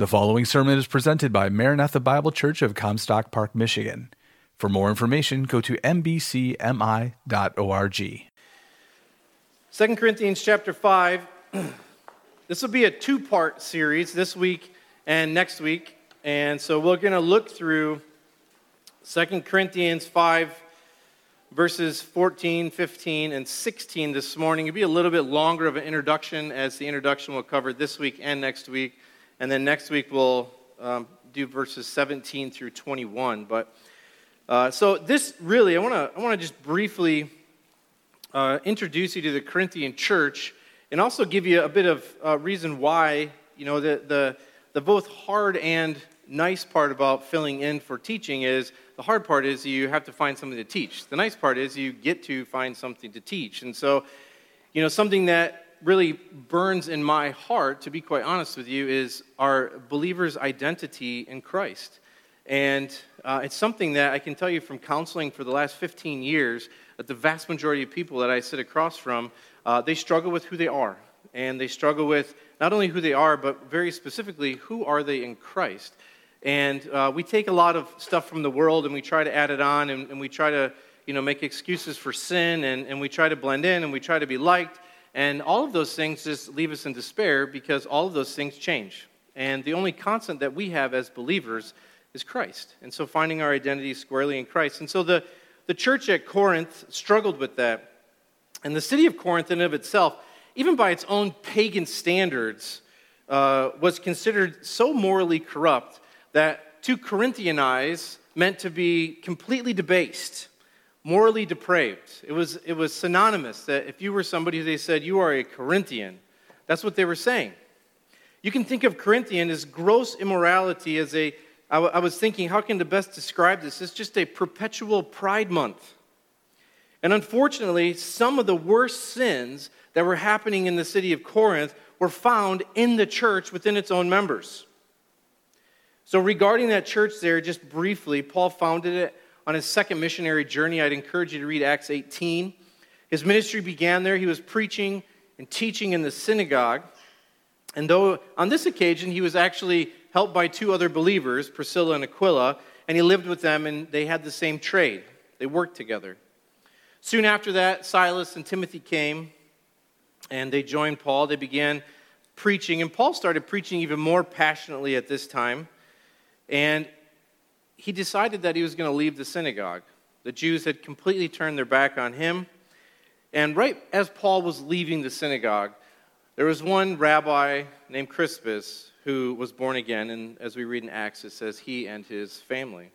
The following sermon is presented by Maranatha Bible Church of Comstock Park, Michigan. For more information, go to mbcmi.org. 2 Corinthians chapter 5. This will be a two-part series this week and next week. And so we're going to look through 2 Corinthians 5, verses 14, 15, and 16 this morning. It'll be a little bit longer of an introduction, as the introduction will cover this week and next week. And then next week we'll do verses 17 through 21. But so this really, I want to just briefly introduce you to the Corinthian church, and also give you a bit of reason why, you know, the both hard and nice part about filling in for teaching is, the hard part is you have to find something to teach. The nice part is you get to find something to teach. And so, you know, something that really burns in my heart, to be quite honest with you, is our believers' identity in Christ. And it's something that I can tell you from counseling for the last 15 years, that the vast majority of people that I sit across from, they struggle with who they are. And they struggle with not only who they are, but very specifically, who are they in Christ? And we take a lot of stuff from the world and we try to add it on, and we try to, you know, make excuses for sin, and we try to blend in, and we try to be liked. And all of those things just leave us in despair, because all of those things change. And the only constant that we have as believers is Christ. And so finding our identity squarely in Christ. And so the church at Corinth struggled with that. And the city of Corinth in and of itself, even by its own pagan standards, was considered so morally corrupt that to Corinthianize meant to be completely debased, morally depraved. It was synonymous that if you were somebody who they said, you are a Corinthian, that's what they were saying. You can think of Corinthian as gross immorality as I was thinking, how can the best describe this? It's just a perpetual pride month. And unfortunately, some of the worst sins that were happening in the city of Corinth were found in the church within its own members. So regarding that church there, just briefly, Paul founded it on his second missionary journey. I'd encourage you to read Acts 18. His ministry began there. He was preaching and teaching in the synagogue. And though on this occasion he was actually helped by two other believers, Priscilla and Aquila, and he lived with them, and they had the same trade. They worked together. Soon after that, Silas and Timothy came, and they joined Paul. They began preaching, and Paul started preaching even more passionately at this time. And he decided that he was going to leave the synagogue. The Jews had completely turned their back on him. And right as Paul was leaving the synagogue, there was one rabbi named Crispus who was born again. And as we read in Acts, it says he and his family.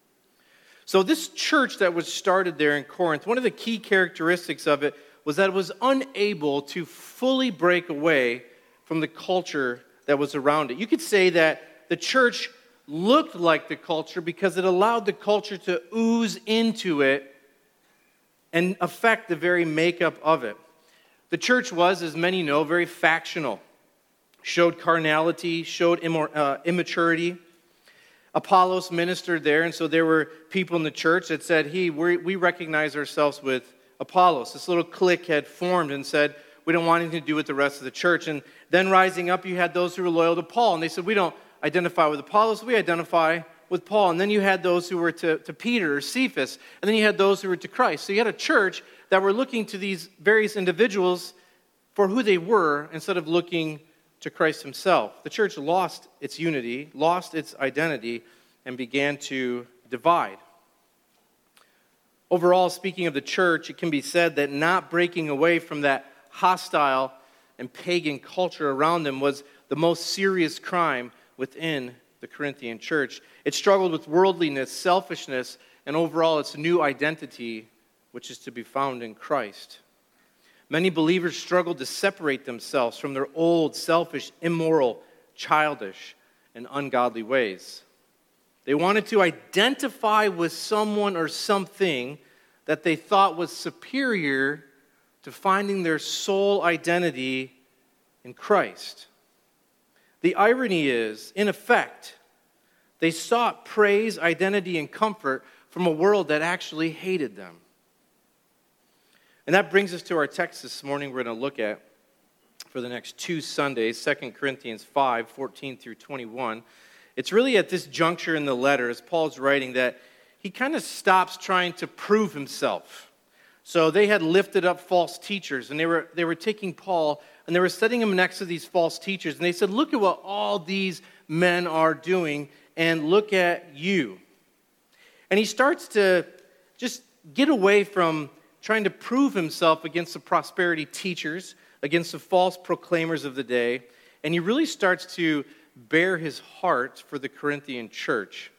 So this church that was started there in Corinth, one of the key characteristics of it was that it was unable to fully break away from the culture that was around it. You could say that the church looked like the culture because it allowed the culture to ooze into it and affect the very makeup of it. The church was, as many know, very factional, showed carnality, showed immaturity. Apollos ministered there, and so there were people in the church that said, we recognize ourselves with Apollos. This little clique had formed and said, we don't want anything to do with the rest of the church. And then rising up, you had those who were loyal to Paul, and they said, we don't identify with Apollos, we identify with Paul. And then you had those who were to Peter or Cephas, and then you had those who were to Christ. So you had a church that were looking to these various individuals for who they were instead of looking to Christ himself. The church lost its unity, lost its identity, and began to divide. Overall, speaking of the church, it can be said that not breaking away from that hostile and pagan culture around them was the most serious crime within the Corinthian church. It struggled with worldliness, selfishness, and overall its new identity, which is to be found in Christ. Many believers struggled to separate themselves from their old, selfish, immoral, childish, and ungodly ways. They wanted to identify with someone or something that they thought was superior to finding their sole identity in Christ. The irony is, in effect, they sought praise, identity, and comfort from a world that actually hated them. And that brings us to our text this morning we're going to look at. for the next 2 Sundays, 2 Corinthians 5, 14 through 21. It's really at this juncture in the letter, as Paul's writing, that he kind of stops trying to prove himself. So they had lifted up false teachers, and they were taking Paul, and they were setting him next to these false teachers, and they said, look at what all these men are doing, and look at you. And he starts to just get away from trying to prove himself against the prosperity teachers, against the false proclaimers of the day, and he really starts to bare his heart for the Corinthian church.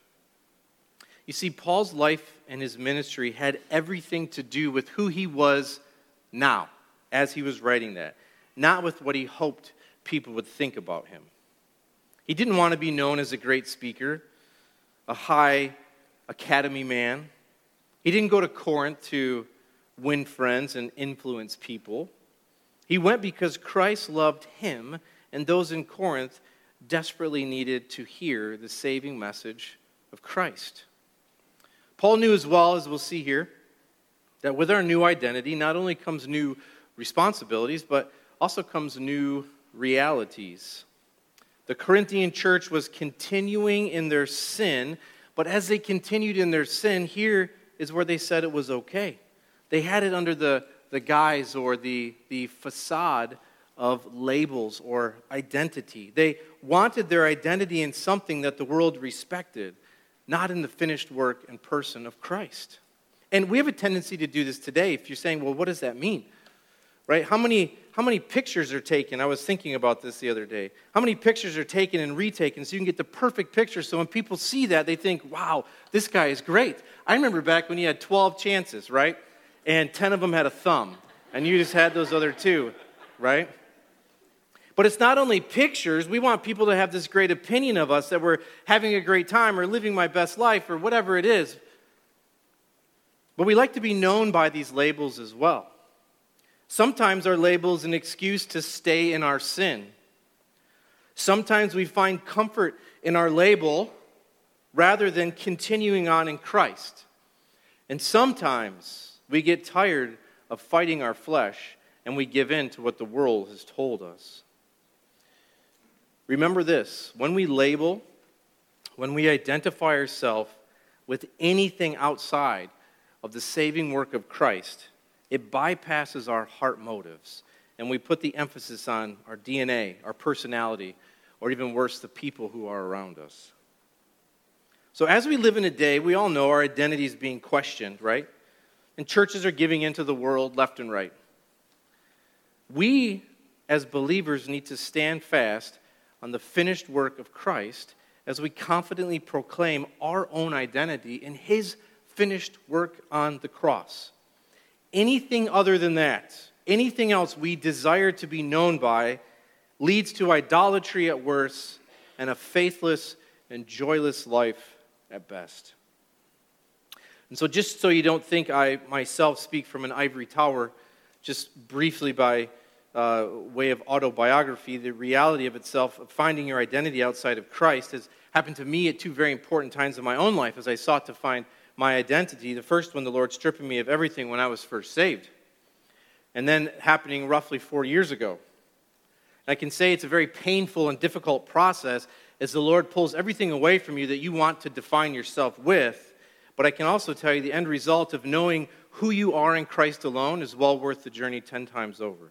You see, Paul's life and his ministry had everything to do with who he was now, as he was writing that, not with what he hoped people would think about him. He didn't want to be known as a great speaker, a high academy man. He didn't go to Corinth to win friends and influence people. He went because Christ loved him, and those in Corinth desperately needed to hear the saving message of Christ. Paul knew as well, as we'll see here, that with our new identity not only comes new responsibilities, but also comes new realities. The Corinthian church was continuing in their sin, but as they continued in their sin, here is where they said it was okay. They had it under the guise or the facade of labels or identity. They wanted their identity in something that the world respected, not in the finished work and person of Christ. And we have a tendency to do this today. If you're saying, well, what does that mean? Right? How many pictures are taken? I was thinking about this the other day. How many pictures are taken and retaken so you can get the perfect picture, so when people see that, they think, wow, this guy is great. I remember back when you had 12 chances, right? And 10 of them had a thumb, and you just had those other 2, right? But it's not only pictures. We want people to have this great opinion of us, that we're having a great time or living my best life or whatever it is. But we like to be known by these labels as well. Sometimes our label is an excuse to stay in our sin. Sometimes we find comfort in our label rather than continuing on in Christ. And sometimes we get tired of fighting our flesh and we give in to what the world has told us. Remember this, when we label, when we identify ourselves with anything outside of the saving work of Christ, it bypasses our heart motives, and we put the emphasis on our DNA, our personality, or even worse, the people who are around us. So as we live in a day, we all know our identity is being questioned, right? And churches are giving into the world left and right. We, as believers, need to stand fast on the finished work of Christ as we confidently proclaim our own identity in his finished work on the cross. Anything other than that, anything else we desire to be known by, leads to idolatry at worst and a faithless and joyless life at best. And so just so you don't think I myself speak from an ivory tower, just briefly by way of autobiography, the reality of itself of finding your identity outside of Christ has happened to me at 2 very important times in my own life as I sought to find my identity. The first one, the Lord stripping me of everything when I was first saved. And then happening roughly 4 years ago. And I can say it's a very painful and difficult process as the Lord pulls everything away from you that you want to define yourself with. But I can also tell you the end result of knowing who you are in Christ alone is well worth the journey 10 times over.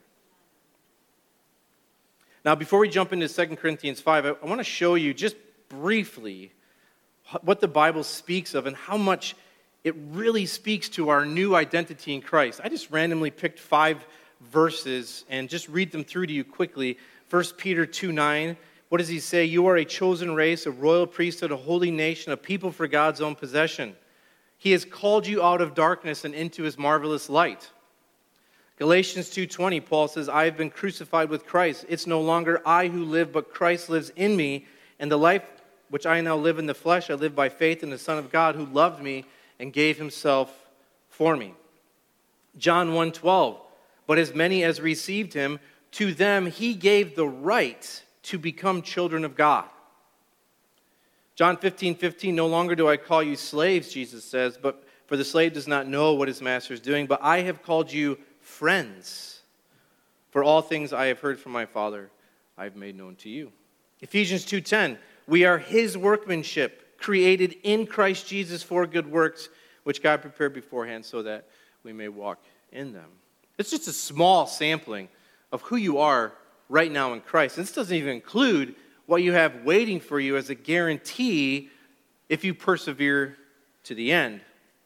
Now, before we jump into 2 Corinthians 5, I want to show you just briefly what the Bible speaks of and how much it really speaks to our new identity in Christ. I just randomly picked 5 verses and just read them through to you quickly. 1 Peter 2:9, what does he say? You are a chosen race, a royal priesthood, a holy nation, a people for God's own possession. He has called you out of darkness and into his marvelous light. Galatians 2:20, Paul says, I have been crucified with Christ. It's no longer I who live, but Christ lives in me, and the life which I now live in the flesh, I live by faith in the Son of God who loved me and gave himself for me. John 1:12, but as many as received him, to them he gave the right to become children of God. John 15:15, no longer do I call you slaves, Jesus says, but for the slave does not know what his master is doing, but I have called you friends. For all things I have heard from my Father, I have made known to you. Ephesians 2:10, we are his workmanship, created in Christ Jesus for good works, which God prepared beforehand so that we may walk in them. It's just a small sampling of who you are right now in Christ. And this doesn't even include what you have waiting for you as a guarantee if you persevere to the end.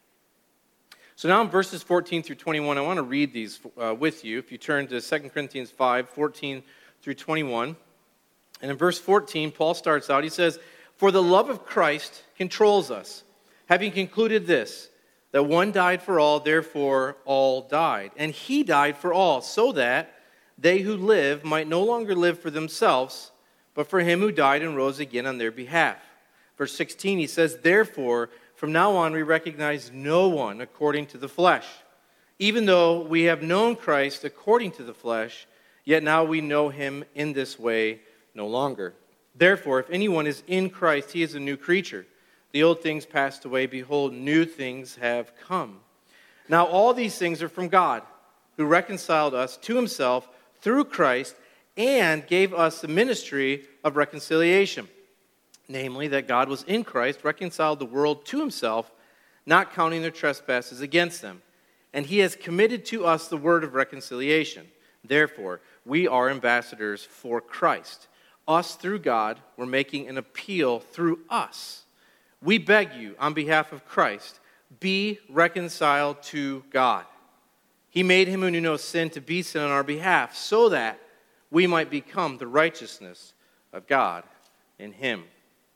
So now in verses 14 through 21, I want to read these with you. If you turn to 2 Corinthians 5, 14 through 21. And in verse 14, Paul starts out, he says, "For the love of Christ controls us, having concluded this, that one died for all, therefore all died. And he died for all, so that they who live might no longer live for themselves, but for him who died and rose again on their behalf." Verse 16, he says, "Therefore, from now on we recognize no one according to the flesh. Even though we have known Christ according to the flesh, yet now we know him in this way no longer. Therefore, if anyone is in Christ, he is a new creature. The old things passed away. Behold, new things have come. Now all these things are from God, who reconciled us to himself through Christ and gave us the ministry of reconciliation. Namely, that God was in Christ, reconciled the world to himself, not counting their trespasses against them. And he has committed to us the word of reconciliation. Therefore, we are ambassadors for Christ. Us through God, we're making an appeal through us. We beg you, on behalf of Christ, be reconciled to God. He made him who knew no sin to be sin on our behalf, so that we might become the righteousness of God in him."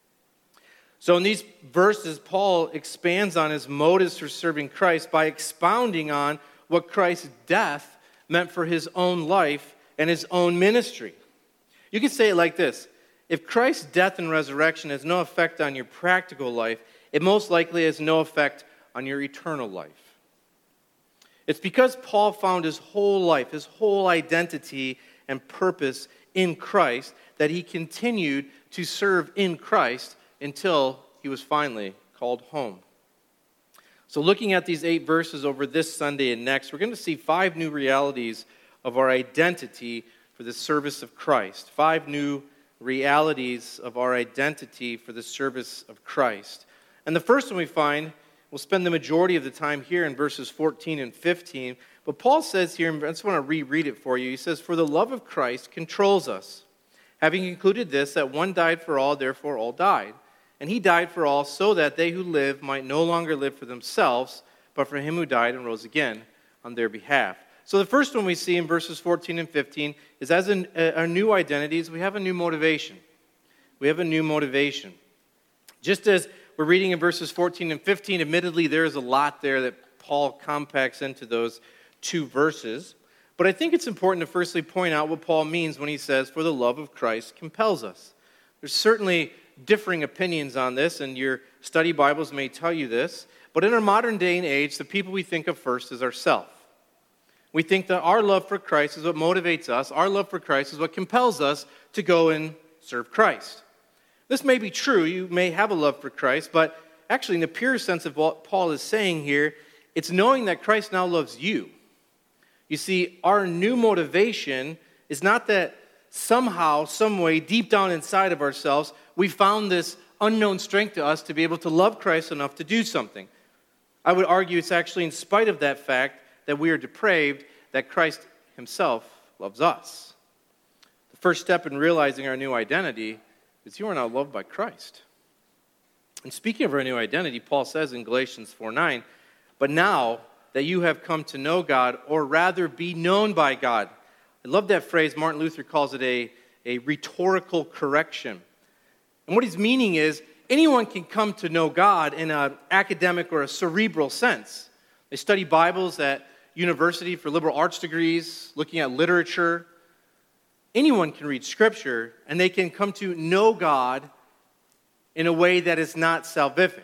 So in these verses, Paul expands on his motives for serving Christ by expounding on what Christ's death meant for his own life and his own ministry. You can say it like this: if Christ's death and resurrection has no effect on your practical life, it most likely has no effect on your eternal life. It's because Paul found his whole life, his whole identity and purpose in Christ, that he continued to serve in Christ until he was finally called home. So looking at these 8 verses over this Sunday and next, we're going to see 5 new realities of our identity for the service of Christ. 5 new realities of our identity for the service of Christ. And the first one we find, we'll spend the majority of the time here in verses 14 and 15. But Paul says here, and I just want to reread it for you. He says, "For the love of Christ controls us, having concluded this, that one died for all, therefore all died. And he died for all, so that they who live might no longer live for themselves, but for him who died and rose again on their behalf." So the first one we see in verses 14 and 15 is as our new identities, we have a new motivation. We have a new motivation. Just as we're reading in verses 14 and 15, admittedly there is a lot there that Paul compacts into those 2 verses. But I think it's important to firstly point out what Paul means when he says, "For the love of Christ compels us." There's certainly differing opinions on this, and your study Bibles may tell you this. But in our modern day and age, the people we think of first is ourselves. We think that our love for Christ is what motivates us. Our love for Christ is what compels us to go and serve Christ. This may be true. You may have a love for Christ, but actually in the pure sense of what Paul is saying here, it's knowing that Christ now loves you. You see, our new motivation is not that somehow, some way, deep down inside of ourselves, we found this unknown strength to us to be able to love Christ enough to do something. I would argue it's actually in spite of that fact that we are depraved, that Christ himself loves us. The first step in realizing our new identity is you are now loved by Christ. And speaking of our new identity, Paul says in Galatians 4:9, "But now that you have come to know God, or rather be known by God." I love that phrase. Martin Luther calls it a rhetorical correction. And what he's meaning is, anyone can come to know God in an academic or a cerebral sense. They study Bibles at university for liberal arts degrees, looking at literature. Anyone can read Scripture, and they can come to know God in a way that is not salvific.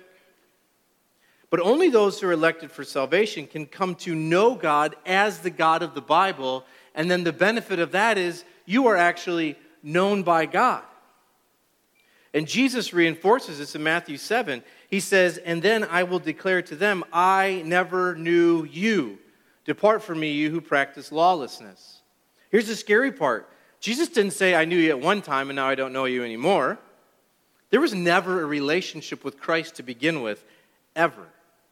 But only those who are elected for salvation can come to know God as the God of the Bible, and then the benefit of that is you are actually known by God. And Jesus reinforces this in Matthew 7. He says, "And then I will declare to them, I never knew you. Depart from me, you who practice lawlessness." Here's the scary part. Jesus didn't say, I knew you at one time and now I don't know you anymore. There was never a relationship with Christ to begin with, ever.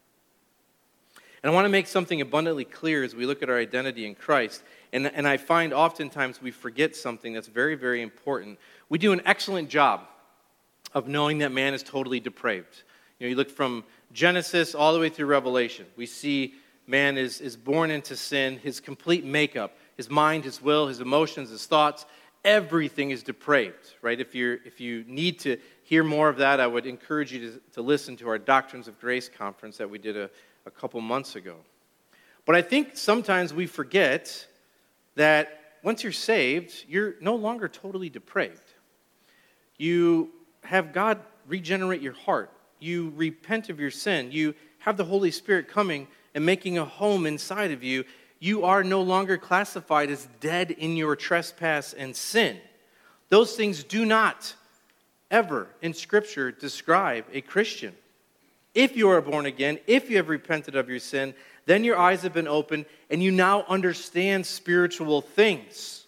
And I want to make something abundantly clear as we look at our identity in Christ. And I find oftentimes we forget something that's very, very important. We do an excellent job of knowing that man is totally depraved. You look from Genesis all the way through Revelation. We see man is born into sin, his complete makeup, his mind, his will, his emotions, his thoughts, everything is depraved, right? If you need to hear more of that, I would encourage you to listen to our Doctrines of Grace conference that we did a couple months ago. But I think sometimes we forget that once you're saved, you're no longer totally depraved. You have God regenerate your heart. You repent of your sin. You have the Holy Spirit coming and making a home inside of you. You are no longer classified as dead in your trespass and sin. Those things do not ever in Scripture describe a Christian. If you are born again, if you have repented of your sin, then your eyes have been opened and you now understand spiritual things.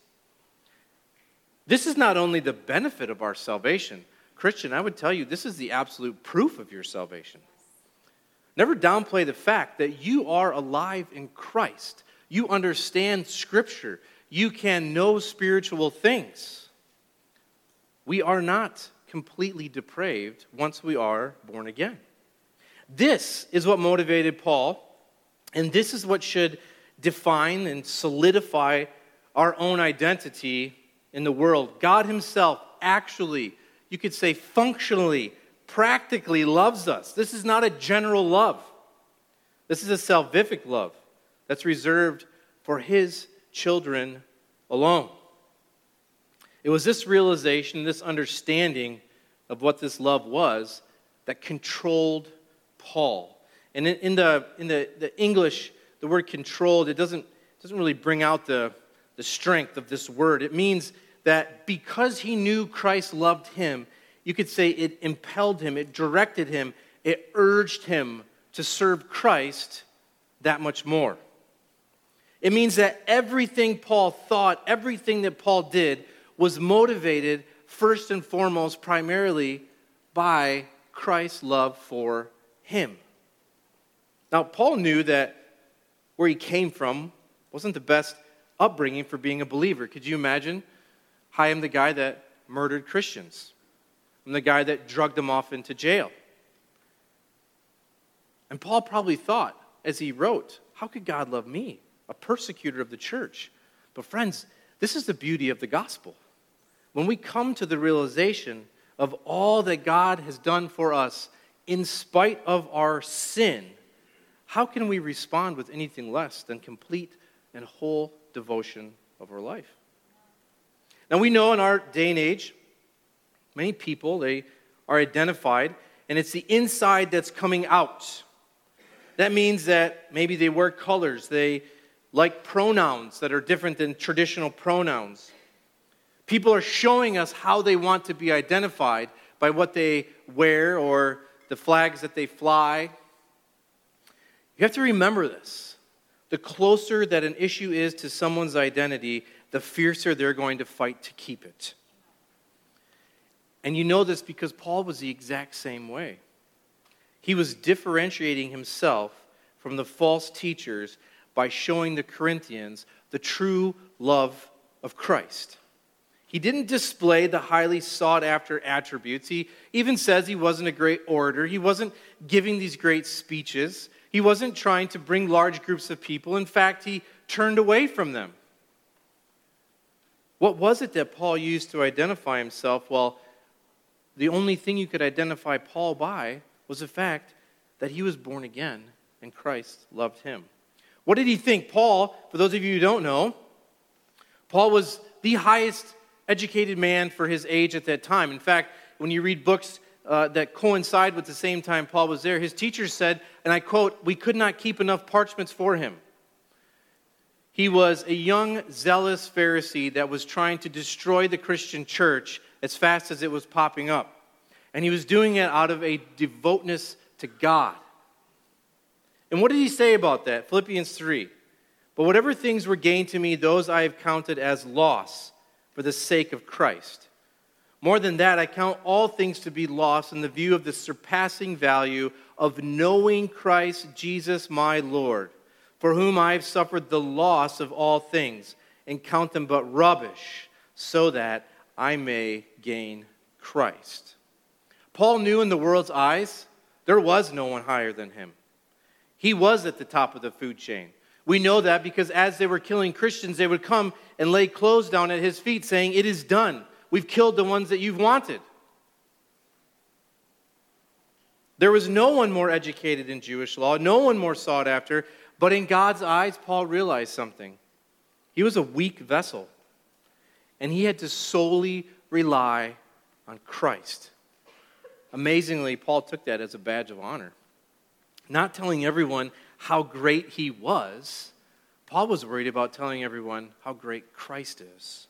This is not only the benefit of our salvation. Christian, I would tell you, this is the absolute proof of your salvation. Never downplay the fact that you are alive in Christ. You understand Scripture. You can know spiritual things. We are not completely depraved once we are born again. This is what motivated Paul, and this is what should define and solidify our own identity in the world. God himself actually, you could say functionally, practically loves us. This is not a general love. This is a salvific love that's reserved for his children alone. It was this realization, this understanding of what this love was that controlled Paul. And in the English, the word controlled, it doesn't really bring out the strength of this word. It means that because he knew Christ loved him, you could say it impelled him, it directed him, it urged him to serve Christ that much more. It means that everything Paul thought, everything that Paul did was motivated first and foremost primarily by Christ's love for him. Now, Paul knew that where he came from wasn't the best upbringing for being a believer. Could you imagine? Hi, I'm the guy that murdered Christians. I'm the guy that drugged them off into jail. And Paul probably thought, as he wrote, how could God love me, a persecutor of the church? But friends, this is the beauty of the gospel. When we come to the realization of all that God has done for us in spite of our sin, how can we respond with anything less than complete and whole devotion of our life? Now we know in our day and age, many people, they are identified, and it's the inside that's coming out. That means that maybe they wear colors, they like pronouns that are different than traditional pronouns. People are showing us how they want to be identified by what they wear or the flags that they fly. You have to remember this. The closer that an issue is to someone's identity, the fiercer they're going to fight to keep it. And you know this because Paul was the exact same way. He was differentiating himself from the false teachers by showing the Corinthians the true love of Christ. He didn't display the highly sought-after attributes. He even says he wasn't a great orator. He wasn't giving these great speeches. He wasn't trying to bring large groups of people. In fact, he turned away from them. What was it that Paul used to identify himself? Well, the only thing you could identify Paul by was the fact that he was born again and Christ loved him. What did he think? Paul, for those of you who don't know, Paul was the highest educated man for his age at that time. In fact, when you read books that coincide with the same time Paul was there, his teachers said, and I quote, "We could not keep enough parchments for him." He was a young, zealous Pharisee that was trying to destroy the Christian church as fast as it was popping up. And he was doing it out of a devoutness to God. And what did he say about that? Philippians 3. But whatever things were gained to me, those I have counted as loss for the sake of Christ. More than that, I count all things to be lost in the view of the surpassing value of knowing Christ Jesus my Lord, for whom I have suffered the loss of all things, and count them but rubbish, so that I may gain Christ. Paul knew in the world's eyes, there was no one higher than him. He was at the top of the food chain. We know that because as they were killing Christians, they would come and lay clothes down at his feet saying, "It is done. We've killed the ones that you've wanted." There was no one more educated in Jewish law, no one more sought after, but in God's eyes, Paul realized something. He was a weak vessel, and he had to solely rely on Christ. Amazingly, Paul took that as a badge of honor. Not telling everyone how great he was, Paul was worried about telling everyone how great Christ is.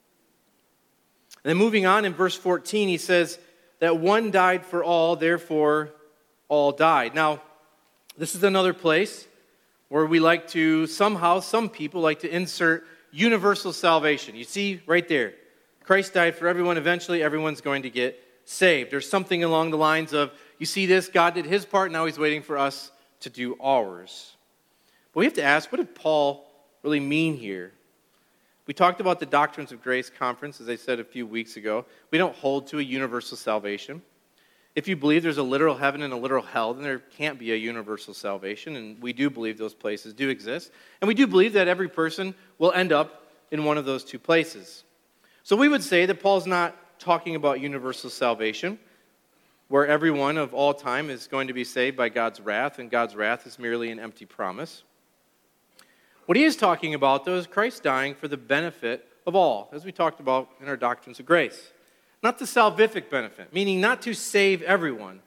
And then moving on in verse 14, he says that one died for all, therefore all died. Now, this is another place where we like to, somehow, some people like to insert universal salvation. You see right there, Christ died for everyone, eventually everyone's going to get saved. There's something along the lines of, you see this, God did his part, now he's waiting for us to do ours. But we have to ask, what did Paul really mean here? We talked about the Doctrines of Grace conference, as I said a few weeks ago. We don't hold to a universal salvation. If you believe there's a literal heaven and a literal hell, then there can't be a universal salvation, and we do believe those places do exist. And we do believe that every person will end up in one of those two places. So we would say that Paul's not talking about universal salvation, where everyone of all time is going to be saved by God's wrath, and God's wrath is merely an empty promise. What he is talking about, though, is Christ dying for the benefit of all, as we talked about in our Doctrines of Grace. Not the salvific benefit, meaning not to save everyone,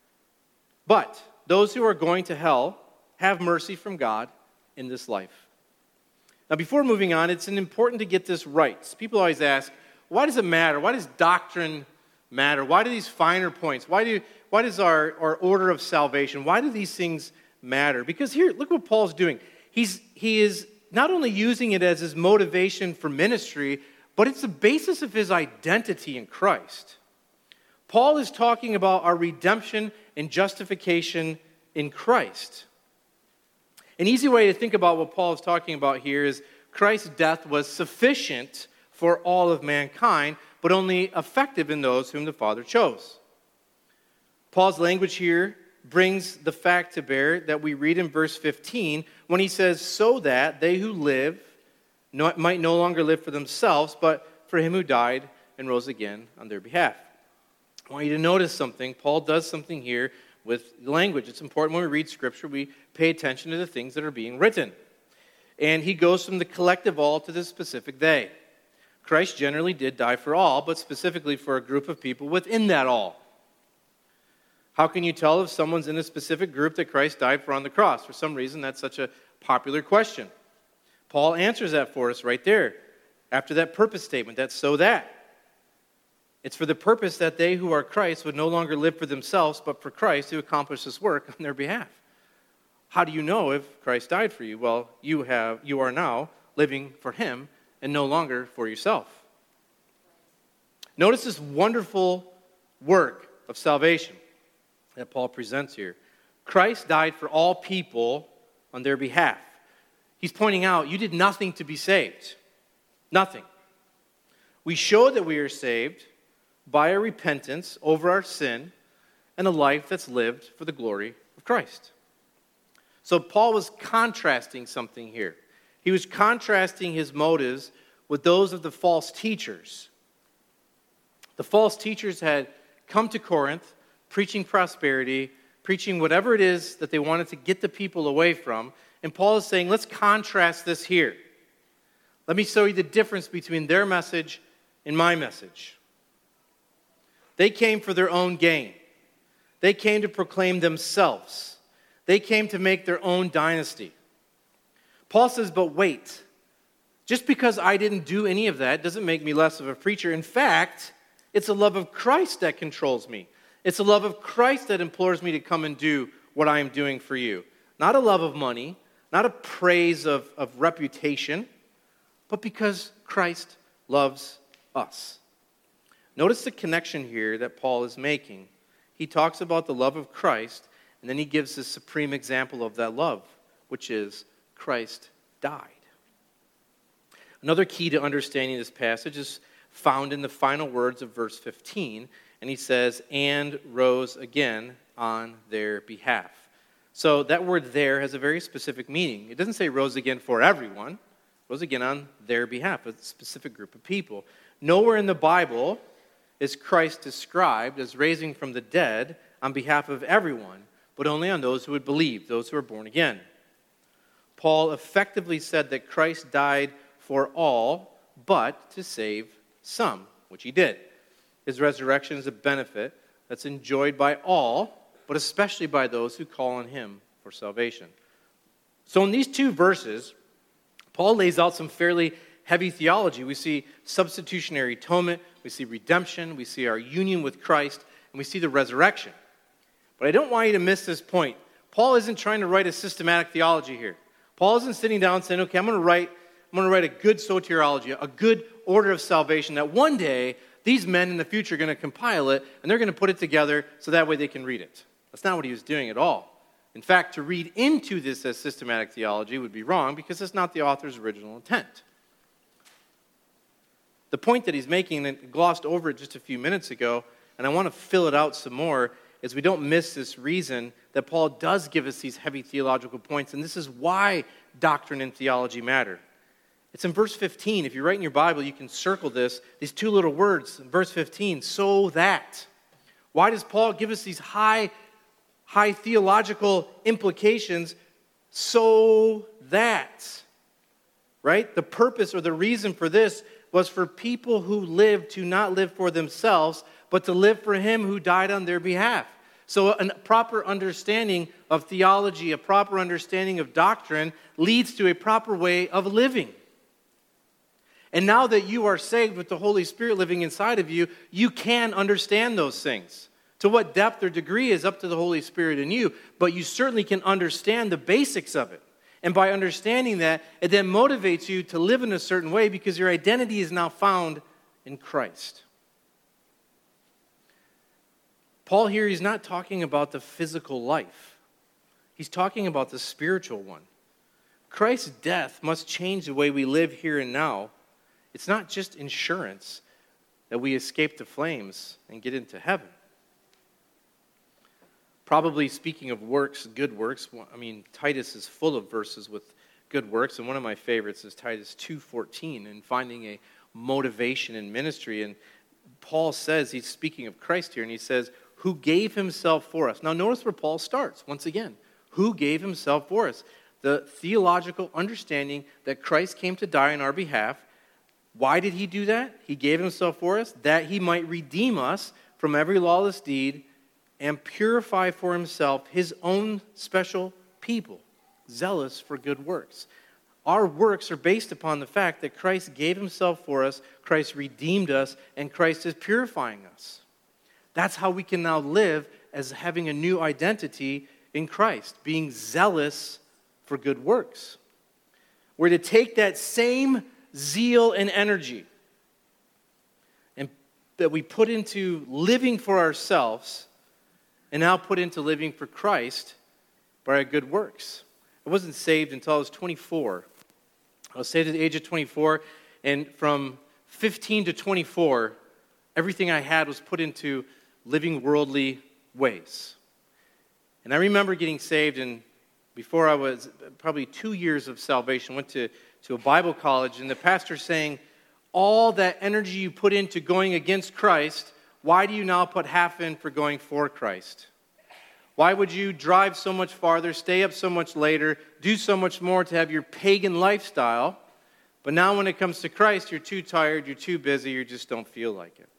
but those who are going to hell have mercy from God in this life. Now, before moving on, it's important to get this right. People always ask, why does it matter? Why does doctrine matter? Why do these finer points? Why does our order of salvation, why do these things matter? Because here, look what Paul's doing. He is not only using it as his motivation for ministry, but it's the basis of his identity in Christ. Paul is talking about our redemption and justification in Christ. An easy way to think about what Paul is talking about here is Christ's death was sufficient for all of mankind, but only effective in those whom the Father chose. Paul's language here brings the fact to bear that we read in verse 15 when he says, so that they who live might no longer live for themselves, but for him who died and rose again on their behalf. I want you to notice something. Paul does something here with language. It's important when we read Scripture, we pay attention to the things that are being written. And he goes from the collective all to the specific they. Christ generally did die for all, but specifically for a group of people within that all. How can you tell if someone's in a specific group that Christ died for on the cross? For some reason, that's such a popular question. Paul answers that for us right there, after that purpose statement, that's so that. It's for the purpose that they who are Christ would no longer live for themselves, but for Christ who accomplished this work on their behalf. How do you know if Christ died for you? Well, you are now living for him and no longer for yourself. Notice this wonderful work of salvation that Paul presents here. Christ died for all people on their behalf. He's pointing out, you did nothing to be saved. Nothing. We show that we are saved by a repentance over our sin and a life that's lived for the glory of Christ. So Paul was contrasting something here. He was contrasting his motives with those of the false teachers. The false teachers had come to Corinth preaching prosperity, preaching whatever it is that they wanted to get the people away from. And Paul is saying, let's contrast this here. Let me show you the difference between their message and my message. They came for their own gain. They came to proclaim themselves. They came to make their own dynasty. Paul says, but wait. Just because I didn't do any of that doesn't make me less of a preacher. In fact, it's the love of Christ that controls me. It's the love of Christ that implores me to come and do what I am doing for you. Not a love of money, not a praise of reputation, but because Christ loves us. Notice the connection here that Paul is making. He talks about the love of Christ, and then he gives the supreme example of that love, which is Christ died. Another key to understanding this passage is found in the final words of verse 15, and he says, and rose again on their behalf. So that word there has a very specific meaning. It doesn't say rose again for everyone, rose again on their behalf, a specific group of people. Nowhere in the Bible is Christ described as raising from the dead on behalf of everyone, but only on those who would believe, those who are born again. Paul effectively said that Christ died for all, but to save some, which he did. His resurrection is a benefit that's enjoyed by all, but especially by those who call on him for salvation. So in these two verses, Paul lays out some fairly heavy theology. We see substitutionary atonement, we see redemption, we see our union with Christ, and we see the resurrection. But I don't want you to miss this point. Paul isn't trying to write a systematic theology here. Paul isn't sitting down saying, okay, I'm going to write a good soteriology, a good order of salvation, that one day these men in the future are going to compile it, and they're going to put it together so that way they can read it. That's not what he was doing at all. In fact, to read into this as systematic theology would be wrong because it's not the author's original intent. The point that he's making, and glossed over it just a few minutes ago, and I want to fill it out some more, is we don't miss this reason that Paul does give us these heavy theological points, and this is why doctrine and theology matter. It's in verse 15. If you write in your Bible, you can circle this, these two little words, in verse 15, so that. Why does Paul give us these high theological implications? So that, right? The purpose or the reason for this was for people who live to not live for themselves, but to live for him who died on their behalf. So a proper understanding of theology, a proper understanding of doctrine leads to a proper way of living. And now that you are saved with the Holy Spirit living inside of you, you can understand those things. To what depth or degree is up to the Holy Spirit in you, but you certainly can understand the basics of it. And by understanding that, it then motivates you to live in a certain way because your identity is now found in Christ. Paul here, he's not talking about the physical life. He's talking about the spiritual one. Christ's death must change the way we live here and now. It's not just insurance that we escape the flames and get into heaven. Probably speaking of works, good works, Titus is full of verses with good works, and one of my favorites is Titus 2:14, and finding a motivation in ministry. And Paul says, he's speaking of Christ here, and he says, who gave himself for us. Now notice where Paul starts, once again. Who gave himself for us? The theological understanding that Christ came to die on our behalf. Why did he do that? He gave himself for us, that he might redeem us from every lawless deed and purify for himself his own special people, zealous for good works. Our works are based upon the fact that Christ gave himself for us, Christ redeemed us, and Christ is purifying us. That's how we can now live as having a new identity in Christ, being zealous for good works. We're to take that same zeal and energy and that we put into living for ourselves and now put into living for Christ by our good works. I wasn't saved until I was 24. I was saved at the age of 24, and from 15 to 24, everything I had was put into living worldly ways. And I remember getting saved, and before I was probably 2 years of salvation, went to a Bible college, and the pastor saying, all that energy you put into going against Christ, why do you now put half in for going for Christ? Why would you drive so much farther, stay up so much later, do so much more to have your pagan lifestyle, but now when it comes to Christ, you're too tired, you're too busy, you just don't feel like it.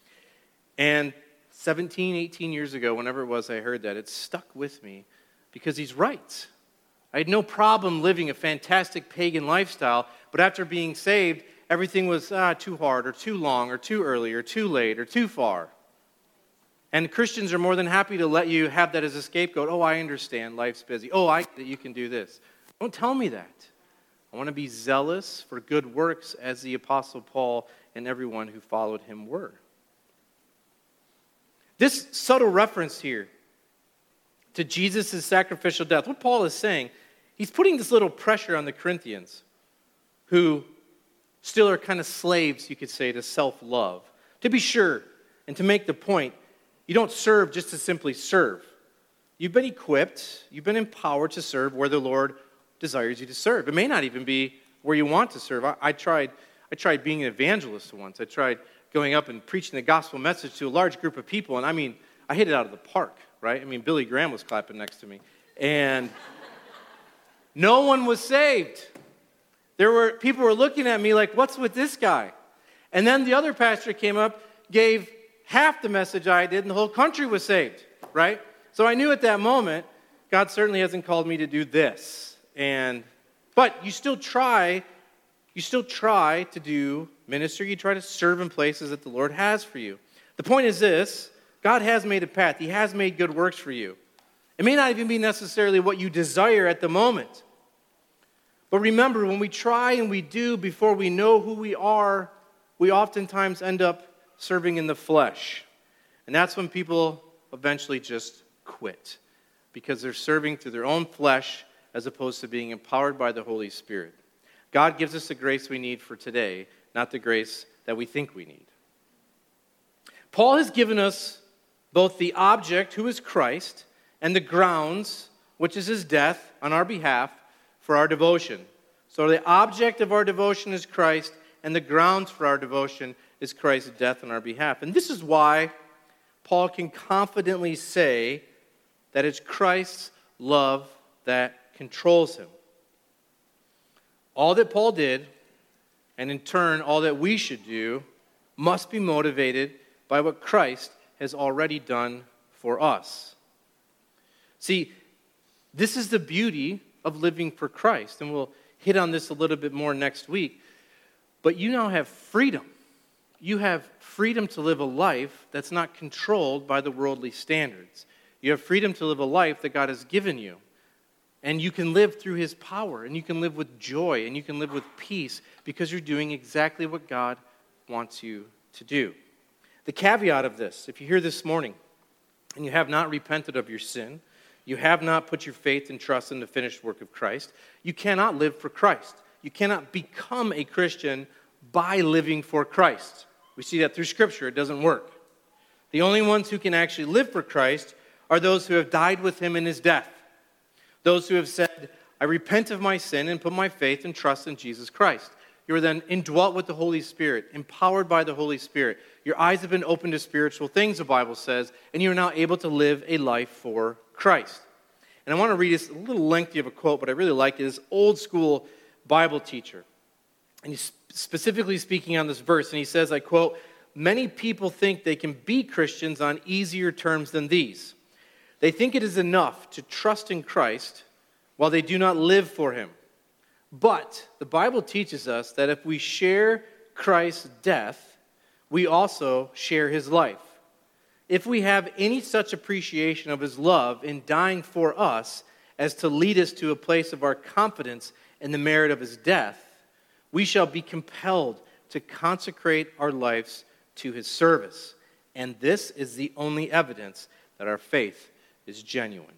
And 17, 18 years ago, whenever it was I heard that, it stuck with me because he's right. I had no problem living a fantastic pagan lifestyle, but after being saved, everything was too hard or too long or too early or too late or too far. And Christians are more than happy to let you have that as a scapegoat. Oh, I understand, life's busy. Oh, I get that you can do this. Don't tell me that. I want to be zealous for good works as the Apostle Paul and everyone who followed him were. This subtle reference here to Jesus' sacrificial death, what Paul is saying, he's putting this little pressure on the Corinthians who still are kind of slaves, you could say, to self-love. To be sure, and to make the point, you don't serve just to simply serve. You've been equipped, you've been empowered to serve where the Lord desires you to serve. It may not even be where you want to serve. I tried being an evangelist once. I tried going up and preaching the gospel message to a large group of people, and I hit it out of the park, right? Billy Graham was clapping next to me, and no one was saved. People were looking at me like, what's with this guy? And then the other pastor came up, gave half the message I did, and the whole country was saved, right? So I knew at that moment, God certainly hasn't called me to do this. But you still try to do ministry. You try to serve in places that the Lord has for you. The point is this: God has made a path. He has made good works for you. It may not even be necessarily what you desire at the moment. But remember, when we try and we do before we know who we are, we oftentimes end up serving in the flesh. And that's when people eventually just quit, because they're serving through their own flesh as opposed to being empowered by the Holy Spirit. God gives us the grace we need for today, not the grace that we think we need. Paul has given us both the object, who is Christ, and the grounds, which is his death on our behalf, for our devotion. So the object of our devotion is Christ, and the grounds for our devotion is Christ's death on our behalf. And this is why Paul can confidently say that it's Christ's love that controls him. All that Paul did, and in turn all that we should do, must be motivated by what Christ has already done for us. See, this is the beauty of living for Christ, and we'll hit on this a little bit more next week. But you now have freedom. You have freedom to live a life that's not controlled by the worldly standards. You have freedom to live a life that God has given you. And you can live through his power, and you can live with joy, and you can live with peace because you're doing exactly what God wants you to do. The caveat of this, if you're here this morning and you have not repented of your sin, you have not put your faith and trust in the finished work of Christ, you cannot live for Christ. You cannot become a Christian by living for Christ. We see that through Scripture. It doesn't work. The only ones who can actually live for Christ are those who have died with him in his death. Those who have said, I repent of my sin and put my faith and trust in Jesus Christ. You are then indwelt with the Holy Spirit, empowered by the Holy Spirit. Your eyes have been opened to spiritual things, the Bible says, and you are now able to live a life for Christ. And I want to read this, a little lengthy of a quote, but I really like it. This old school Bible teacher. And he's specifically speaking on this verse, and he says, I quote, "Many people think they can be Christians on easier terms than these. They think it is enough to trust in Christ while they do not live for him. But the Bible teaches us that if we share Christ's death, we also share his life. If we have any such appreciation of his love in dying for us as to lead us to a place of our confidence in the merit of his death, we shall be compelled to consecrate our lives to his service. And this is the only evidence that our faith is genuine."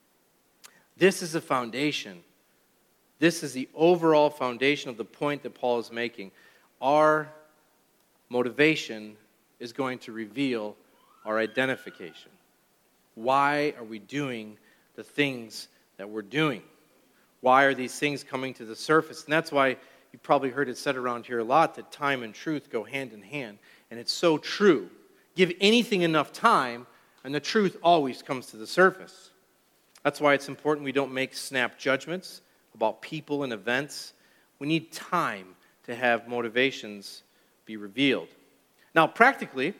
This is the foundation. This is the overall foundation of the point that Paul is making. Our motivation is going to reveal our identification. Why are we doing the things that we're doing? Why are these things coming to the surface? And that's why you've probably heard it said around here a lot that time and truth go hand in hand. And it's so true. Give anything enough time, and the truth always comes to the surface. That's why it's important we don't make snap judgments about people and events. We need time to have motivations be revealed. Now, practically,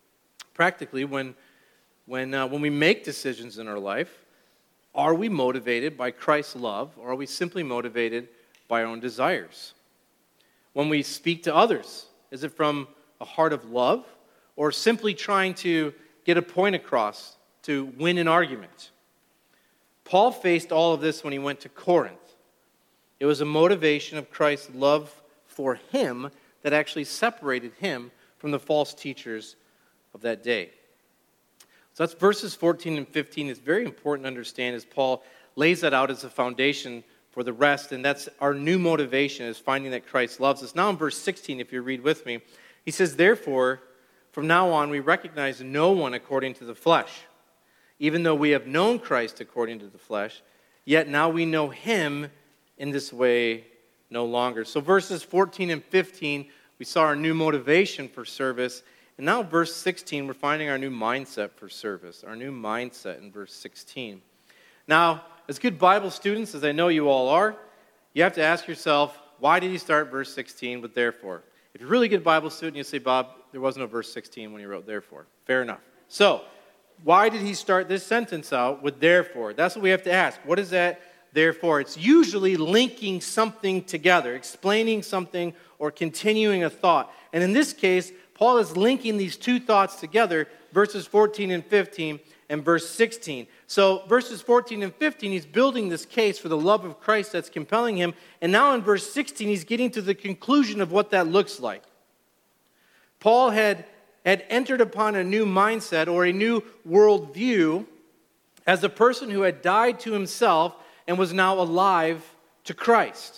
when we make decisions in our life, are we motivated by Christ's love, or are we simply motivated by our own desires? When we speak to others, is it from a heart of love, or simply trying to get a point across to win an argument? Paul faced all of this when he went to Corinth. It was a motivation of Christ's love for him that actually separated him from the false teachers of that day. So that's verses 14 and 15. It's very important to understand as Paul lays that out as a foundation for the rest, and that's our new motivation, is finding that Christ loves us. Now in verse 16, if you read with me, he says, "Therefore, from now on we recognize no one according to the flesh. Even though we have known Christ according to the flesh, yet now we know him in this way no longer." So verses 14 and 15, we saw our new motivation for service. And now verse 16, we're finding our new mindset for service, our new mindset in verse 16. Now, as good Bible students, as I know you all are, you have to ask yourself, why did he start verse 16 with therefore? If you're a really good Bible student, you say, Bob, there was no verse 16 when he wrote therefore. Fair enough. So, why did he start this sentence out with therefore? That's what we have to ask. What is that therefore? It's usually linking something together, explaining something or continuing a thought. And in this case, Paul is linking these two thoughts together, verses 14 and 15 and verse 16. So verses 14 and 15, he's building this case for the love of Christ that's compelling him. And now in verse 16, he's getting to the conclusion of what that looks like. Paul had entered upon a new mindset or a new worldview as a person who had died to himself and was now alive to Christ.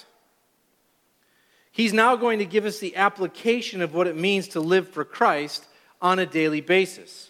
He's now going to give us the application of what it means to live for Christ on a daily basis.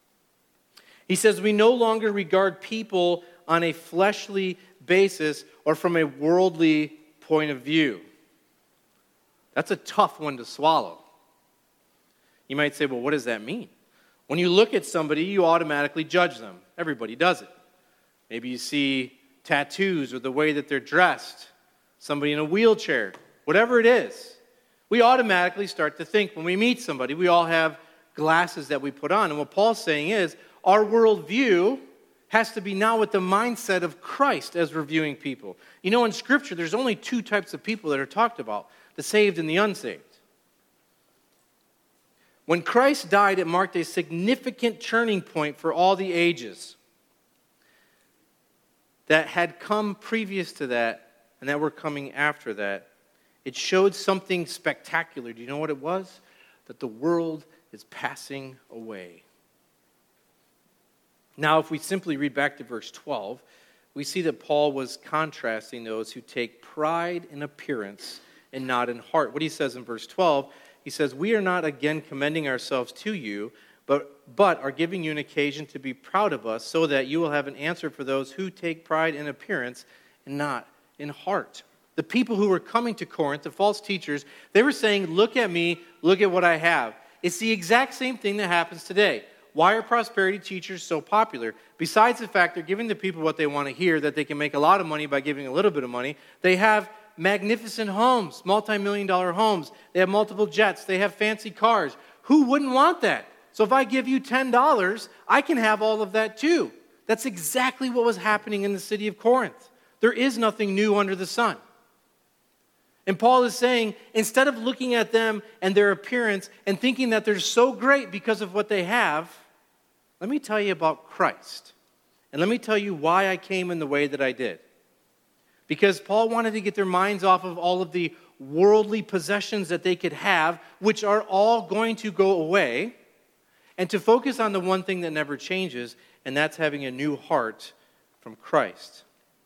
He says we no longer regard people on a fleshly basis or from a worldly point of view. That's a tough one to swallow. You might say, well, what does that mean? When you look at somebody, you automatically judge them. Everybody does it. Maybe you see tattoos or the way that they're dressed, somebody in a wheelchair, whatever it is. We automatically start to think when we meet somebody, we all have glasses that we put on. And what Paul's saying is, our worldview has to be now with the mindset of Christ as we're viewing people. You know, in Scripture, there's only two types of people that are talked about, the saved and the unsaved. When Christ died, it marked a significant turning point for all the ages that had come previous to that and that were coming after that. It showed something spectacular. Do you know what it was? That the world is passing away. Now, if we simply read back to verse 12, we see that Paul was contrasting those who take pride in appearance and not in heart. What he says in verse 12, he says, "We are not again commending ourselves to you, but are giving you an occasion to be proud of us, so that you will have an answer for those who take pride in appearance and not in heart." The people who were coming to Corinth, the false teachers, they were saying, look at me, look at what I have. It's the exact same thing that happens today. Why are prosperity teachers so popular? Besides the fact they're giving the people what they want to hear, that they can make a lot of money by giving a little bit of money, they have magnificent homes, multi-million-dollar homes. They have multiple jets. They have fancy cars. Who wouldn't want that? So if I give you $10, I can have all of that too. That's exactly what was happening in the city of Corinth. There is nothing new under the sun. And Paul is saying, instead of looking at them and their appearance and thinking that they're so great because of what they have, let me tell you about Christ. And let me tell you why I came in the way that I did. Because Paul wanted to get their minds off of all of the worldly possessions that they could have, which are all going to go away, and to focus on the one thing that never changes, and that's having a new heart from Christ.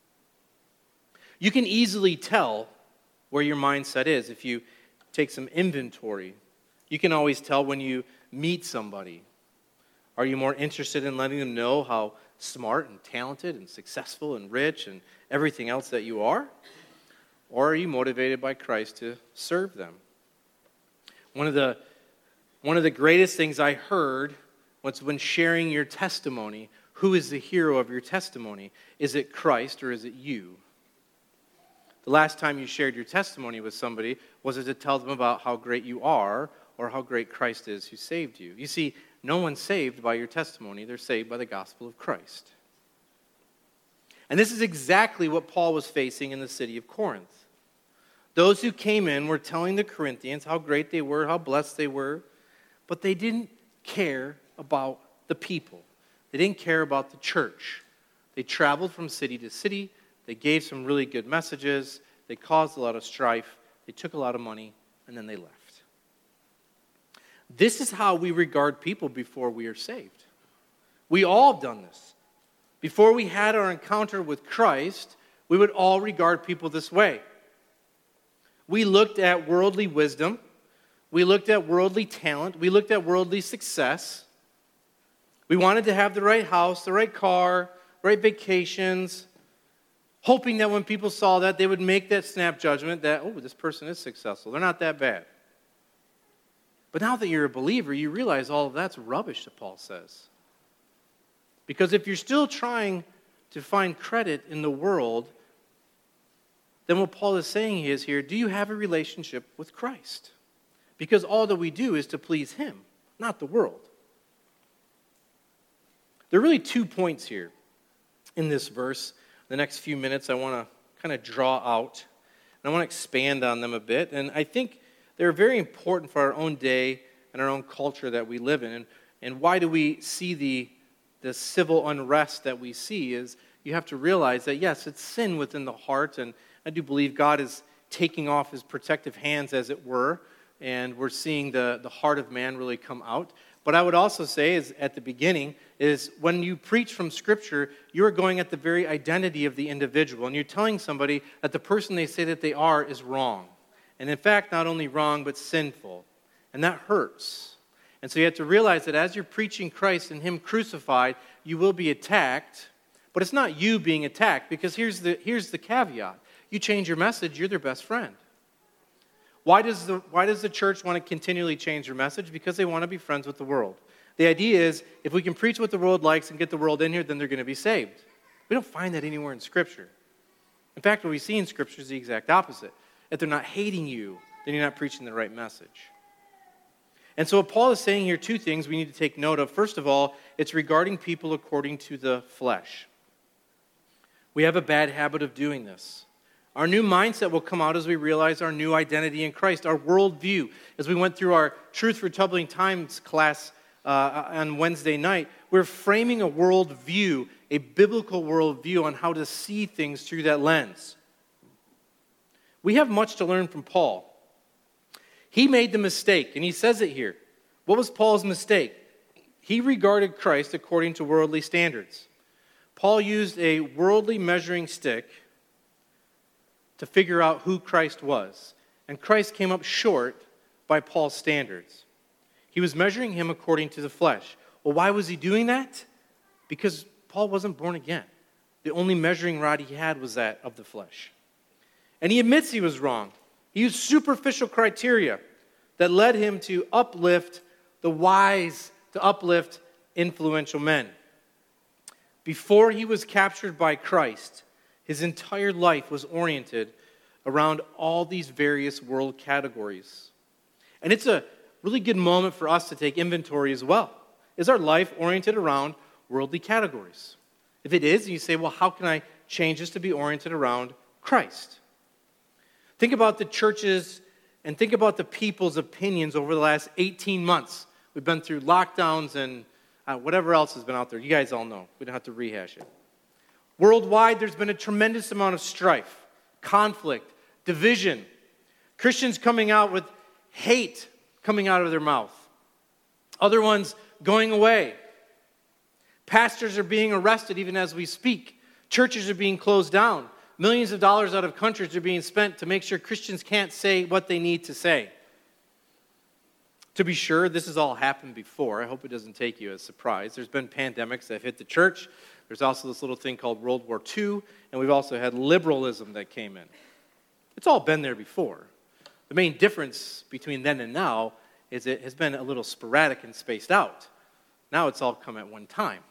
You can easily tell where your mindset is if you take some inventory. You can always tell when you meet somebody. Are you more interested in letting them know how smart and talented and successful and rich and everything else that you are? Or are you motivated by Christ to serve them? One of the greatest things I heard was when sharing your testimony, who is the hero of your testimony? Is it Christ or is it you? The last time you shared your testimony with somebody, was it to tell them about how great you are or how great Christ is who saved you? You see, no one's saved by your testimony. They're saved by the gospel of Christ. And this is exactly what Paul was facing in the city of Corinth. Those who came in were telling the Corinthians how great they were, how blessed they were, but they didn't care about the people. They didn't care about the church. They traveled from city to city. They gave some really good messages. they caused a lot of strife, they took a lot of money, and then they left. This is how we regard people before we are saved. We all have done this. Before we had our encounter with Christ, we would all regard people this way. We looked at worldly wisdom. We looked at worldly talent. We looked at worldly success. We wanted to have the right house, the right car, right vacations, hoping that when people saw that, they would make that snap judgment that, oh, this person is successful. They're not that bad. But now that you're a believer, you realize all of that's rubbish, that Paul says. Because if you're still trying to find credit in the world, then what Paul is saying is here, do you have a relationship with Christ? Because all that we do is to please him, not the world. There are really 2 points here in this verse. The next few minutes I want to kind of draw out, and I want to expand on them a bit. And I think they're very important for our own day and our own culture that we live in. And why do we see the civil unrest that we see is you have to realize that, yes, it's sin within the heart, and I do believe God is taking off his protective hands, as it were, and we're seeing the heart of man really come out. But I would also say, is at the beginning, is when you preach from Scripture, you're going at the very identity of the individual, and you're telling somebody that the person they say that they are is wrong. And in fact, not only wrong, but sinful. And that hurts. And so you have to realize that as you're preaching Christ and him crucified, you will be attacked. But it's not you being attacked, because here's the caveat. You change your message, you're their best friend. Why does the church want to continually change their message? Because they want to be friends with the world. The idea is, if we can preach what the world likes and get the world in here, then they're going to be saved. We don't find that anywhere in Scripture. In fact, what we see in Scripture is the exact opposite. If they're not hating you, then you're not preaching the right message. And so what Paul is saying here, 2 things we need to take note of. First of all, it's regarding people according to the flesh. We have a bad habit of doing this. Our new mindset will come out as we realize our new identity in Christ, our worldview. As we went through our Truth for Troubling Times class on Wednesday night, we're framing a worldview, a biblical worldview on how to see things through that lens. We have much to learn from Paul. He made the mistake, and he says it here. What was Paul's mistake? He regarded Christ according to worldly standards. Paul used a worldly measuring stick to figure out who Christ was. And Christ came up short by Paul's standards. He was measuring him according to the flesh. Well, why was he doing that? Because Paul wasn't born again. The only measuring rod he had was that of the flesh. And he admits he was wrong. He used superficial criteria that led him to uplift the wise, to uplift influential men. Before he was captured by Christ, his entire life was oriented around all these various world categories. And it's a really good moment for us to take inventory as well. Is our life oriented around worldly categories? If it is, and you say, well, how can I change this to be oriented around Christ? Think about the churches and think about the people's opinions over the last 18 months. We've been through lockdowns and whatever else has been out there. You guys all know. We don't have to rehash it. Worldwide, there's been a tremendous amount of strife, conflict, division. Christians coming out with hate coming out of their mouth. Other ones going away. Pastors are being arrested even as we speak. Churches are being closed down. Millions of dollars out of countries are being spent to make sure Christians can't say what they need to say. To be sure, this has all happened before. I hope it doesn't take you as a surprise. There's been pandemics that have hit the church. There's also this little thing called World War II, and we've also had liberalism that came in. It's all been there before. The main difference between then and now is it has been a little sporadic and spaced out. Now it's all come at one time.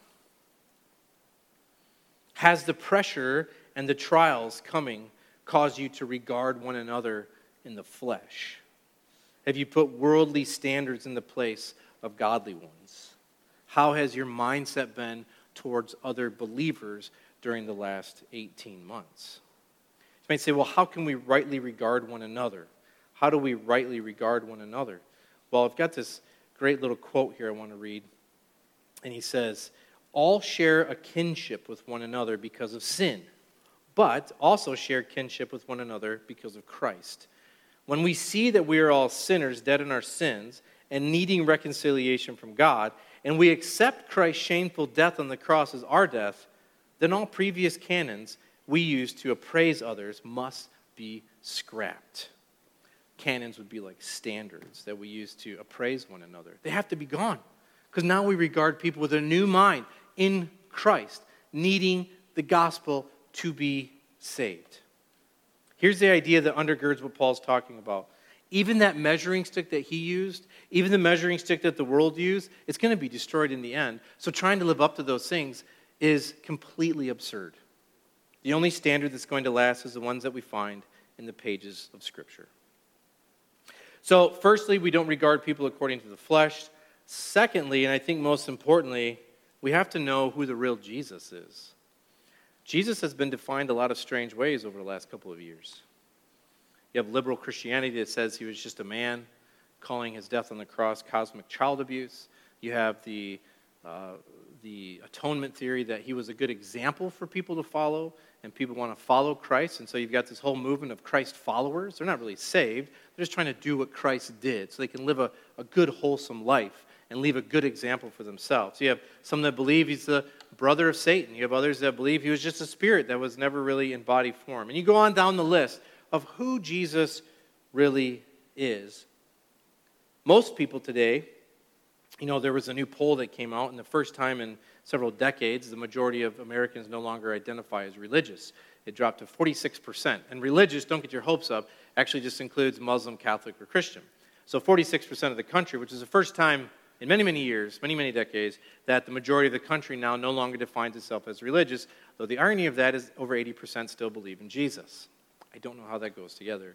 Has the pressure and the trials coming caused you to regard one another in the flesh? Have you put worldly standards in the place of godly ones? How has your mindset been towards other believers during the last 18 months? You might say, well, how can we rightly regard one another? How do we rightly regard one another? Well, I've got this great little quote here I want to read. And he says, all share a kinship with one another because of sin, but also share kinship with one another because of Christ. When we see that we are all sinners, dead in our sins, and needing reconciliation from God, and we accept Christ's shameful death on the cross as our death, then all previous canons we use to appraise others must be scrapped. Canons would be like standards that we use to appraise one another. They have to be gone, because now we regard people with a new mind in Christ, needing the gospel to be saved. Here's the idea that undergirds what Paul's talking about. Even that measuring stick that he used, even the measuring stick that the world used, it's going to be destroyed in the end. So trying to live up to those things is completely absurd. The only standard that's going to last is the ones that we find in the pages of Scripture. So firstly, we don't regard people according to the flesh. Secondly, and I think most importantly, we have to know who the real Jesus is. Jesus has been defined a lot of strange ways over the last couple of years. You have liberal Christianity that says he was just a man, calling his death on the cross cosmic child abuse. You have the atonement theory that he was a good example for people to follow, and people want to follow Christ. And so you've got this whole movement of Christ followers. They're not really saved. They're just trying to do what Christ did so they can live a good, wholesome life and leave a good example for themselves. You have some that believe he's the brother of Satan. You have others that believe he was just a spirit that was never really in body form. And you go on down the list of who Jesus really is. Most people today, there was a new poll that came out, and the first time in several decades, the majority of Americans no longer identify as religious. It dropped to 46%. And religious, don't get your hopes up, actually just includes Muslim, Catholic, or Christian. So 46% of the country, which is the first time in many, many years, many, many decades, that the majority of the country now no longer defines itself as religious, though the irony of that is over 80% still believe in Jesus. I don't know how that goes together.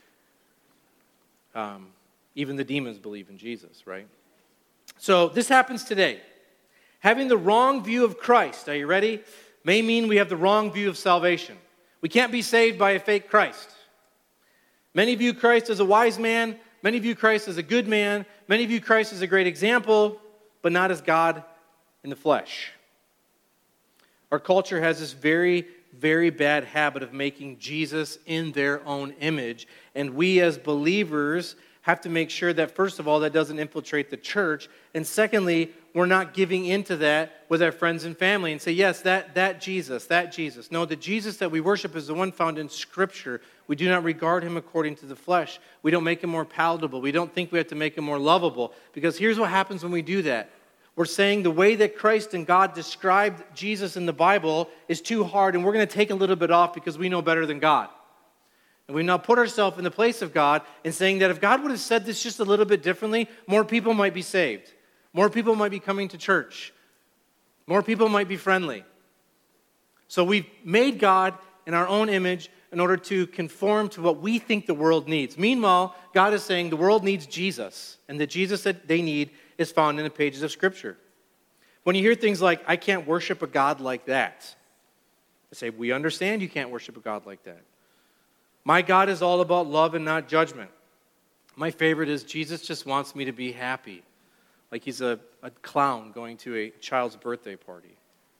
Even the demons believe in Jesus, right? So this happens today. Having the wrong view of Christ, are you ready? May mean we have the wrong view of salvation. We can't be saved by a fake Christ. Many view Christ as a wise man. Many view Christ as a good man. Many view Christ as a great example, but not as God in the flesh. Our culture has this very, very bad habit of making Jesus in their own image. And we as believers have to make sure that, first of all, that doesn't infiltrate the church. And secondly, we're not giving into that with our friends and family and say, yes, that Jesus. No, the Jesus that we worship is the one found in Scripture. We do not regard him according to the flesh. We don't make him more palatable. We don't think we have to make him more lovable. Because here's what happens when we do that. We're saying the way that Christ and God described Jesus in the Bible is too hard, and we're going to take a little bit off because we know better than God. And we now put ourselves in the place of God and saying that if God would have said this just a little bit differently, more people might be saved. More people might be coming to church. More people might be friendly. So we've made God in our own image in order to conform to what we think the world needs. Meanwhile, God is saying the world needs Jesus, and the Jesus that they need is found in the pages of Scripture. When you hear things like, I can't worship a God like that, I say, we understand you can't worship a God like that. My God is all about love and not judgment. My favorite is Jesus just wants me to be happy, like he's a clown going to a child's birthday party.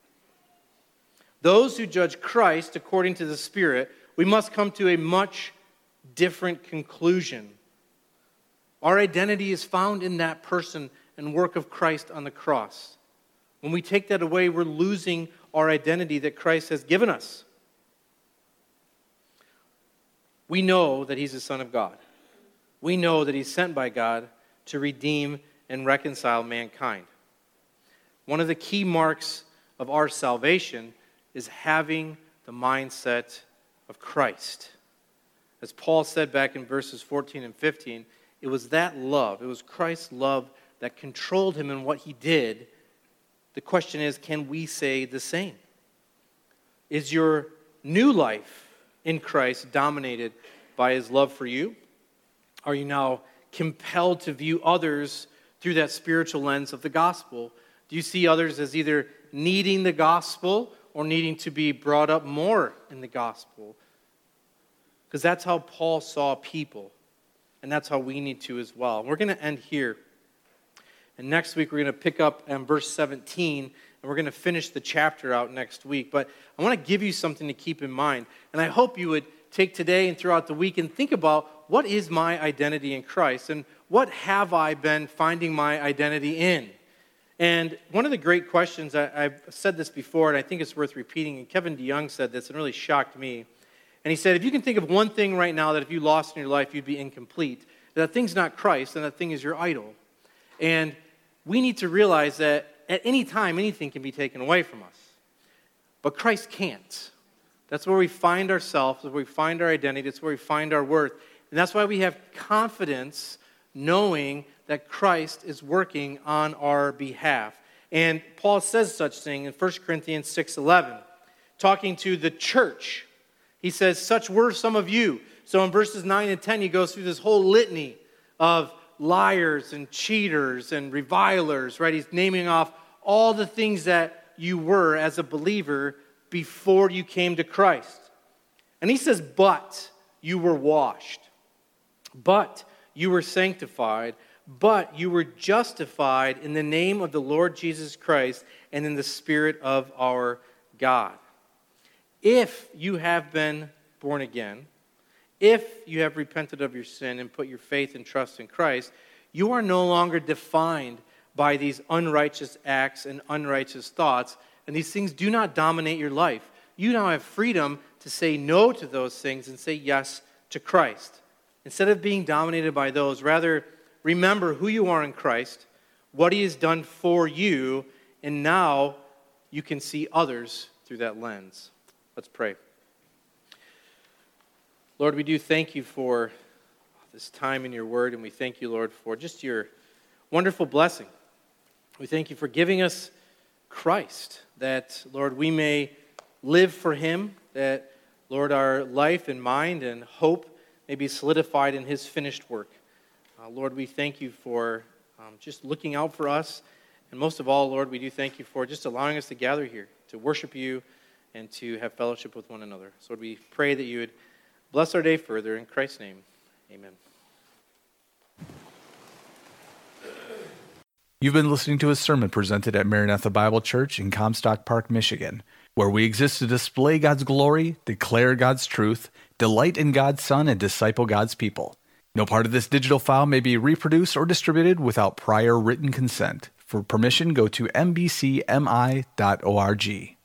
Those who judge Christ according to the Spirit, we must come to a much different conclusion. Our identity is found in that person and work of Christ on the cross. When we take that away, we're losing our identity that Christ has given us. We know that he's the Son of God. We know that he's sent by God to redeem and reconcile mankind. One of the key marks of our salvation is having the mindset of Christ. As Paul said back in verses 14 and 15, it was that love, it was Christ's love that controlled him in what he did. The question is, can we say the same? Is your new life in Christ dominated by his love for you? Are you now compelled to view others through that spiritual lens of the gospel? Do you see others as either needing the gospel or needing to be brought up more in the gospel? Because that's how Paul saw people, and that's how we need to as well. We're going to end here. And next week we're going to pick up on verse 17 and we're going to finish the chapter out next week. But I want to give you something to keep in mind, and I hope you would take today and throughout the week and think about what is my identity in Christ, and what have I been finding my identity in? And one of the great questions, I've said this before, and I think it's worth repeating, and Kevin DeYoung said this, and it really shocked me. And he said, if you can think of one thing right now that if you lost in your life, you'd be incomplete, that thing's not Christ, and that thing is your idol. And we need to realize that at any time, anything can be taken away from us. But Christ can't. That's where we find ourselves, that's where we find our identity, that's where we find our worth. And that's why we have confidence knowing that Christ is working on our behalf. And Paul says such thing in 1 Corinthians 6:11, talking to the church. He says, such were some of you. So in verses 9 and 10, he goes through this whole litany of liars and cheaters and revilers, right? He's naming off all the things that you were as a believer before you came to Christ. And he says, but you were washed, but you were sanctified, but you were justified in the name of the Lord Jesus Christ and in the Spirit of our God. If you have been born again, if you have repented of your sin and put your faith and trust in Christ, you are no longer defined by these unrighteous acts and unrighteous thoughts, and these things do not dominate your life. You now have freedom to say no to those things and say yes to Christ. Instead of being dominated by those, rather remember who you are in Christ, what He has done for you, and now you can see others through that lens. Let's pray. Lord, we do thank you for this time in your word, and we thank you, Lord, for just your wonderful blessing. We thank you for giving us Christ, that, Lord, we may live for Him, that, Lord, our life and mind and hope may be solidified in His finished work. Lord, we thank you for just looking out for us, and most of all, Lord, we do thank you for just allowing us to gather here, to worship you, and to have fellowship with one another. So Lord, we pray that you would bless our day further. In Christ's name, amen. You've been listening to a sermon presented at Maranatha Bible Church in Comstock Park, Michigan, where we exist to display God's glory, declare God's truth, delight in God's Son, and disciple God's people. No part of this digital file may be reproduced or distributed without prior written consent. For permission, go to mbcmi.org.